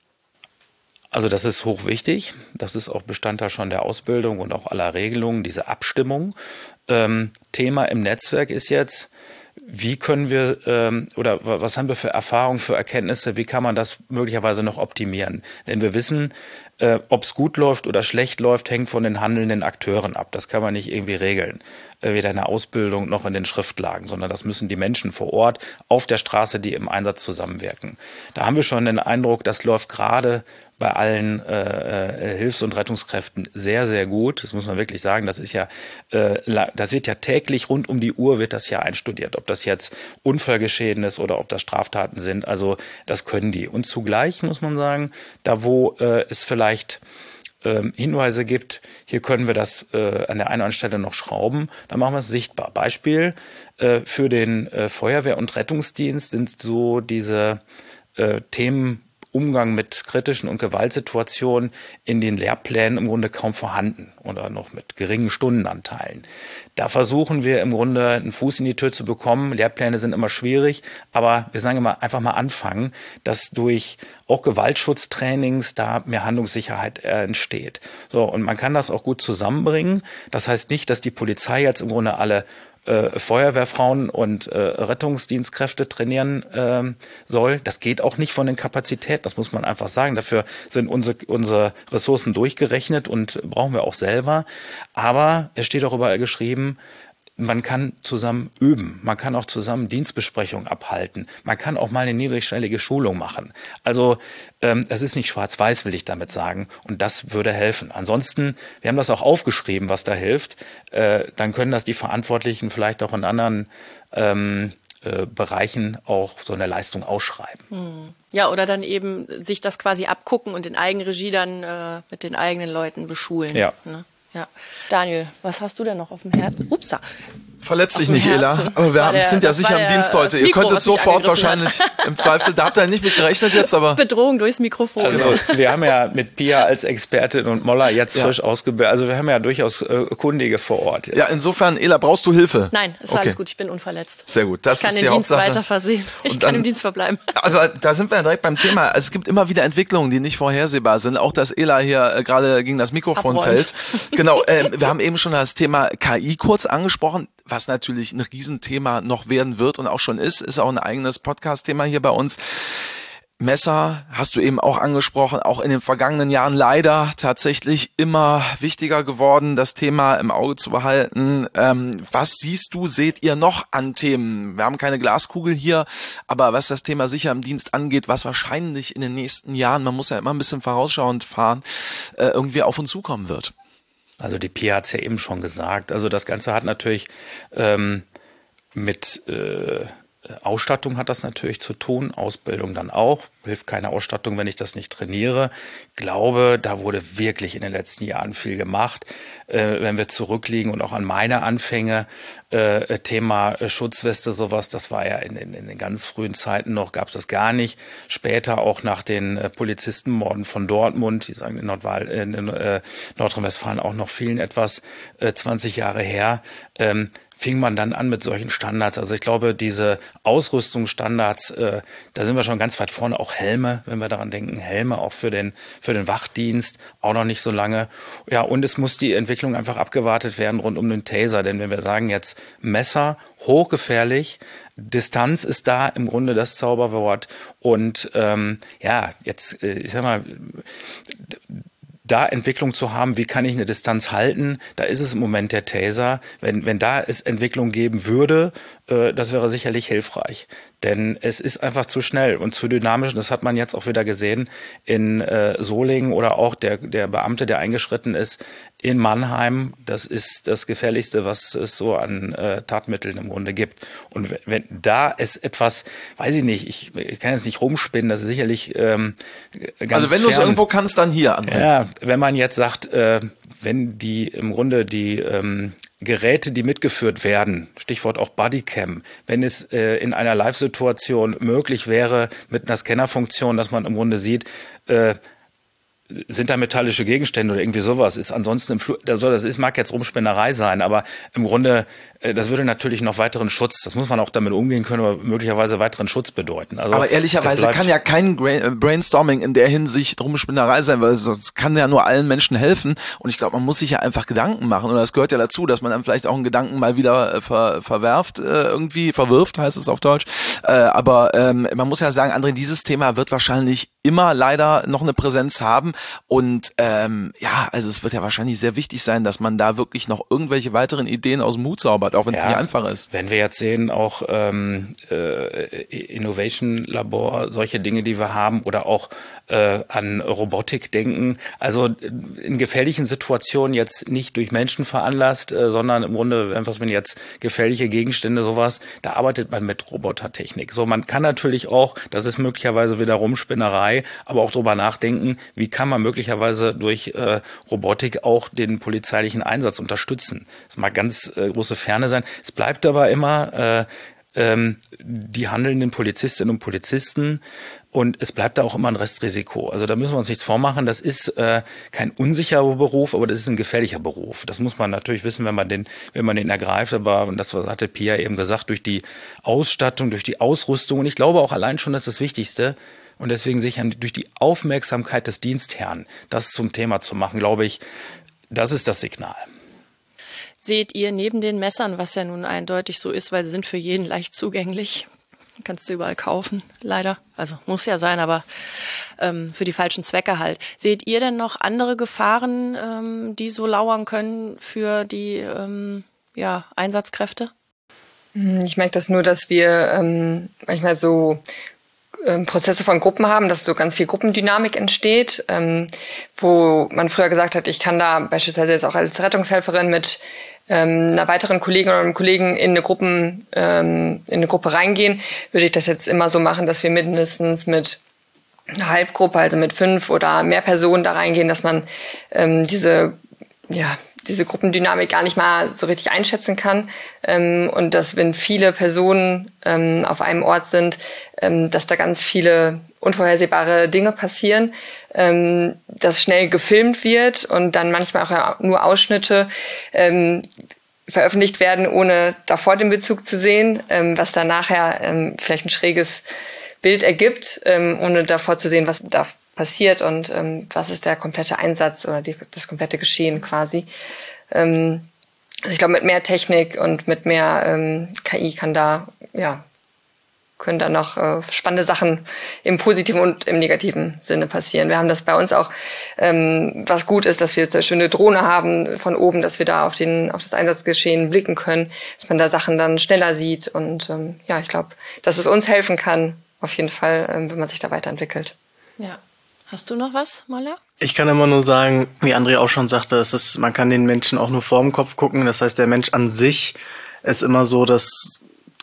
Also das ist hochwichtig. Das ist auch Bestandteil schon der Ausbildung und auch aller Regelungen, diese Abstimmung. Ähm, Thema im Netzwerk ist jetzt, wie können wir ähm, oder was haben wir für Erfahrungen, für Erkenntnisse, wie kann man das möglicherweise noch optimieren? Denn wir wissen, äh, ob es gut läuft oder schlecht läuft, hängt von den handelnden Akteuren ab. Das kann man nicht irgendwie regeln, äh, weder in der Ausbildung noch in den Schriftlagen, sondern das müssen die Menschen vor Ort auf der Straße, die im Einsatz zusammenwirken. Da haben wir schon den Eindruck, das läuft gerade bei allen äh, Hilfs- und Rettungskräften sehr, sehr gut. Das muss man wirklich sagen. Das ist ja, äh, das wird ja täglich rund um die Uhr wird das ja einstudiert. Ob das jetzt Unfallgeschehen ist oder ob das Straftaten sind. Also das können die. Und zugleich muss man sagen, da wo äh, es vielleicht äh, Hinweise gibt, hier können wir das äh, an der einen oder anderen Stelle noch schrauben, dann machen wir es sichtbar. Beispiel äh, für den äh, Feuerwehr- und Rettungsdienst sind so diese äh, Themen Umgang mit kritischen und Gewaltsituationen in den Lehrplänen im Grunde kaum vorhanden oder noch mit geringen Stundenanteilen. Da versuchen wir im Grunde einen Fuß in die Tür zu bekommen. Lehrpläne sind immer schwierig, aber wir sagen immer einfach mal anfangen, dass durch auch Gewaltschutztrainings da mehr Handlungssicherheit entsteht. So, und man kann das auch gut zusammenbringen. Das heißt nicht, dass die Polizei jetzt im Grunde alle Äh, Feuerwehrfrauen und äh, Rettungsdienstkräfte trainieren äh, soll. Das geht auch nicht von den Kapazitäten, das muss man einfach sagen. Dafür sind unsere, unsere Ressourcen durchgerechnet und brauchen wir auch selber. Aber es steht auch überall geschrieben, man kann zusammen üben, man kann auch zusammen Dienstbesprechungen abhalten, man kann auch mal eine niedrigschwellige Schulung machen. Also ähm, es ist nicht schwarz-weiß, will ich damit sagen, und das würde helfen. Ansonsten, wir haben das auch aufgeschrieben, was da hilft, äh, dann können das die Verantwortlichen vielleicht auch in anderen ähm, äh, Bereichen auch so eine Leistung ausschreiben. Hm. Ja, oder dann eben sich das quasi abgucken und in Eigenregie dann äh, mit den eigenen Leuten beschulen. Ja. Ne? Ja. Daniel, was hast du denn noch auf dem Herzen? Upsa. Verletz dich Auf dem nicht, Ela. Herzen. Aber Das wir war haben, der- sind ja das sicher war im der- Dienst heute. das Ihr Mikro, könntet was mich sofort angegriffen hat. wahrscheinlich im Zweifel, da habt ihr nicht mit gerechnet jetzt, aber Bedrohung durchs Mikrofon. Also wir haben ja mit Pia als Expertin und Molla jetzt Ja. frisch ausgebildet, also wir haben ja durchaus äh, Kundige vor Ort jetzt. ja, insofern, Ela, brauchst du Hilfe? Nein, ist Okay. alles gut, ich bin unverletzt. Sehr gut, das ich kann ist den die Dienst Hauptsache. weiter versehen. Ich Und kann dann- im Dienst verbleiben. Also da sind wir direkt beim Thema. Es gibt immer wieder Entwicklungen, die nicht vorhersehbar sind. Auch dass Ela hier äh, gerade gegen das Mikrofon Abräumt. fällt. Genau, äh, wir haben eben schon das Thema K I kurz angesprochen, was natürlich ein Riesenthema noch werden wird und auch schon ist. Ist auch ein eigenes Podcast-Thema hier bei uns. Messer hast du eben auch angesprochen, auch in den vergangenen Jahren leider tatsächlich immer wichtiger geworden, das Thema im Auge zu behalten. Ähm, was siehst du, seht ihr noch an Themen? Wir haben keine Glaskugel hier, aber was das Thema sicher im Dienst angeht, was wahrscheinlich in den nächsten Jahren, man muss ja immer ein bisschen vorausschauend fahren, äh, irgendwie auf uns zukommen wird. Also die Pia hat es ja eben schon gesagt. Also das Ganze hat natürlich ähm, mit äh, Ausstattung hat das natürlich zu tun, Ausbildung dann auch. hilft keine Ausstattung, wenn ich das nicht trainiere. Ich glaube, da wurde wirklich in den letzten Jahren viel gemacht. Äh, wenn wir zurückliegen und auch an meine Anfänge, äh, Thema Schutzweste, sowas, das war ja in, in, in den ganz frühen Zeiten noch, gab es das gar nicht. Später auch nach den äh, Polizistenmorden von Dortmund, die sagen in, Nordwal in, in äh, Nordrhein-Westfalen auch noch vielen etwas, äh, zwanzig Jahre her, ähm, fing man dann an mit solchen Standards. Also ich glaube, diese Ausrüstungsstandards, äh, da sind wir schon ganz weit vorne. Auch Helme, wenn wir daran denken, Helme auch für den für den Wachdienst, auch noch nicht so lange. Ja, und es muss die Entwicklung einfach abgewartet werden rund um den Taser. Denn wenn wir sagen jetzt Messer, hochgefährlich, Distanz ist da im Grunde das Zauberwort. Und ähm, ja, jetzt, äh, ich sag mal, da Entwicklung zu haben, wie kann ich eine Distanz halten, da ist es im Moment der Taser. Wenn, wenn da es Entwicklung geben würde, äh, das wäre sicherlich hilfreich. Denn es ist einfach zu schnell und zu dynamisch. Das hat man jetzt auch wieder gesehen in äh, Solingen oder auch der, der Beamte, der eingeschritten ist in Mannheim. Das ist das Gefährlichste, was es so an äh, Tatmitteln im Grunde gibt. Und wenn, wenn da es etwas, weiß ich nicht, ich, ich kann jetzt nicht rumspinnen, das ist sicherlich ähm, ganz Also wenn du es irgendwo kannst, dann hier. André. Ja, wenn man jetzt sagt, äh, wenn die im Grunde die ähm, Geräte, die mitgeführt werden, Stichwort auch Bodycam, wenn es äh, in einer Live-Situation möglich wäre mit einer Scannerfunktion, dass man im Grunde sieht, äh, sind da metallische Gegenstände oder irgendwie sowas, ist ansonsten im Flug, also das ist, mag jetzt Rumspinnerei sein, aber im Grunde, äh, das würde natürlich noch weiteren Schutz, das muss man auch damit umgehen können, aber möglicherweise weiteren Schutz bedeuten. Also aber ehrlicherweise kann ja kein Brainstorming in der Hinsicht Rumspinnerei sein, weil das kann ja nur allen Menschen helfen und ich glaube, man muss sich ja einfach Gedanken machen und das gehört ja dazu, dass man dann vielleicht auch einen Gedanken mal wieder äh, ver, verwerft, äh, irgendwie, verwirft heißt es auf Deutsch, äh, aber ähm, man muss ja sagen, André, dieses Thema wird wahrscheinlich immer leider noch eine Präsenz haben. Und ähm, ja, also es wird ja wahrscheinlich sehr wichtig sein, dass man da wirklich noch irgendwelche weiteren Ideen aus dem Hut zaubert, auch wenn es ja nicht einfach ist. Wenn wir jetzt sehen, auch ähm, äh, Innovation Labor, solche Dinge, die wir haben, oder auch äh, an Robotik denken, also in gefährlichen Situationen jetzt nicht durch Menschen veranlasst, äh, sondern im Grunde einfach, wenn jetzt gefährliche Gegenstände, sowas, da arbeitet man mit Robotertechnik. So, man kann natürlich auch, das ist möglicherweise wieder Rumspinnerei, aber auch drüber nachdenken, wie kann man möglicherweise durch äh, Robotik auch den polizeilichen Einsatz unterstützen. Das mag ganz äh, große Ferne sein. Es bleibt aber immer äh, ähm, die handelnden Polizistinnen und Polizisten und es bleibt da auch immer ein Restrisiko. Also da müssen wir uns nichts vormachen. Das ist äh, kein unsicherer Beruf, aber das ist ein gefährlicher Beruf. Das muss man natürlich wissen, wenn man den, wenn man den ergreift. Aber, und das hatte Pia eben gesagt, durch die Ausstattung, durch die Ausrüstung und ich glaube auch allein schon, das ist das Wichtigste, und deswegen sicher durch die Aufmerksamkeit des Dienstherrn, das zum Thema zu machen, glaube ich, das ist das Signal. Seht ihr neben den Messern, was ja nun eindeutig so ist, weil sie sind für jeden leicht zugänglich, kannst du überall kaufen, leider, also muss ja sein, aber ähm, für die falschen Zwecke halt. Seht ihr denn noch andere Gefahren, ähm, die so lauern können für die ähm, ja, Einsatzkräfte? Ich merke das nur, dass wir ähm, manchmal so Prozesse von Gruppen haben, dass so ganz viel Gruppendynamik entsteht, ähm, wo man früher gesagt hat, ich kann da beispielsweise jetzt auch als Rettungshelferin mit ähm, einer weiteren Kollegin oder einem Kollegen in eine Gruppen, ähm, in eine Gruppe reingehen, würde ich das jetzt immer so machen, dass wir mindestens mit einer Halbgruppe, also mit fünf oder mehr Personen da reingehen, dass man ähm, diese, ja, diese Gruppendynamik gar nicht mal so richtig einschätzen kann ähm, und dass, wenn viele Personen ähm, auf einem Ort sind, ähm, dass da ganz viele unvorhersehbare Dinge passieren, ähm, dass schnell gefilmt wird und dann manchmal auch nur Ausschnitte ähm, veröffentlicht werden, ohne davor den Bezug zu sehen, ähm, was dann nachher ähm, vielleicht ein schräges Bild ergibt, ähm, ohne davor zu sehen, was da passiert und ähm, was ist der komplette Einsatz oder die, das komplette Geschehen quasi. Ähm, also ich glaube, mit mehr Technik und mit mehr ähm, K I kann da, ja, können da noch äh, spannende Sachen im positiven und im negativen Sinne passieren. Wir haben das bei uns auch, ähm, was gut ist, dass wir jetzt eine schöne Drohne haben von oben, dass wir da auf den auf das Einsatzgeschehen blicken können, dass man da Sachen dann schneller sieht und ähm, ja, ich glaube, dass es uns helfen kann, auf jeden Fall, ähm, wenn man sich da weiterentwickelt. Ja. Hast du noch was, Molla? Ich kann immer nur sagen, wie André auch schon sagte, es ist, man kann den Menschen auch nur vorm Kopf gucken. Das heißt, der Mensch an sich ist immer so das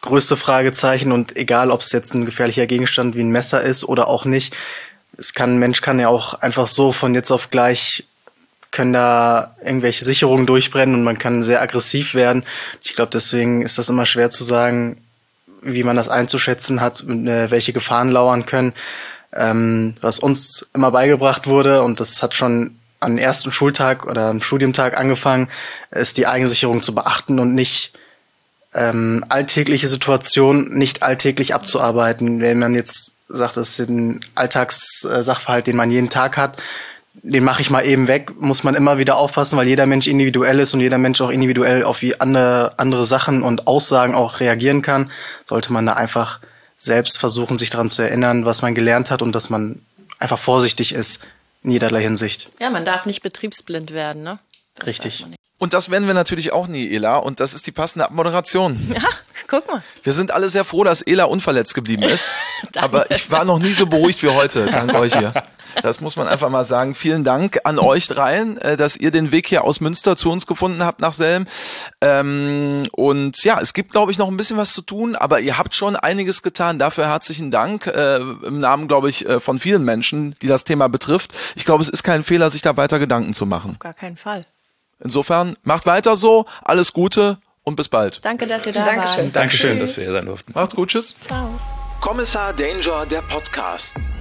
größte Fragezeichen. Und egal, ob es jetzt ein gefährlicher Gegenstand wie ein Messer ist oder auch nicht, es kann, ein Mensch kann ja auch einfach so von jetzt auf gleich, können da irgendwelche Sicherungen durchbrennen und man kann sehr aggressiv werden. Ich glaube, deswegen ist das immer schwer zu sagen, wie man das einzuschätzen hat, welche Gefahren lauern können. Ähm, was uns immer beigebracht wurde, und das hat schon am ersten Schultag oder am Studiumtag angefangen, ist die Eigensicherung zu beachten und nicht ähm, alltägliche Situationen nicht alltäglich abzuarbeiten. Wenn man jetzt sagt, das ist ein Alltagssachverhalt, den man jeden Tag hat, den mache ich mal eben weg, muss man immer wieder aufpassen, weil jeder Mensch individuell ist und jeder Mensch auch individuell auf wie andere, andere Sachen und Aussagen auch reagieren kann, sollte man da einfach selbst versuchen, sich daran zu erinnern, was man gelernt hat und dass man einfach vorsichtig ist in jederlei Hinsicht. Ja, man darf nicht betriebsblind werden, ne? Das Richtig. Und das werden wir natürlich auch nie, Ela. Und das ist die passende Abmoderation. Ja, guck mal. Wir sind alle sehr froh, dass Ela unverletzt geblieben ist. Aber ich war noch nie so beruhigt wie heute, dank euch hier. Das muss man einfach mal sagen. Vielen Dank an euch dreien, dass ihr den Weg hier aus Münster zu uns gefunden habt nach Selm. Und ja, es gibt, glaube ich, noch ein bisschen was zu tun, aber ihr habt schon einiges getan. Dafür herzlichen Dank im Namen, glaube ich, von vielen Menschen, die das Thema betrifft. Ich glaube, es ist kein Fehler, sich da weiter Gedanken zu machen. Auf gar keinen Fall. Insofern, macht weiter so, alles Gute und bis bald. Danke, dass ihr da Dankeschön. wart. Dankeschön, dass wir hier sein durften. Macht's gut, tschüss. Ciao. Kommissar Danger, der Podcast.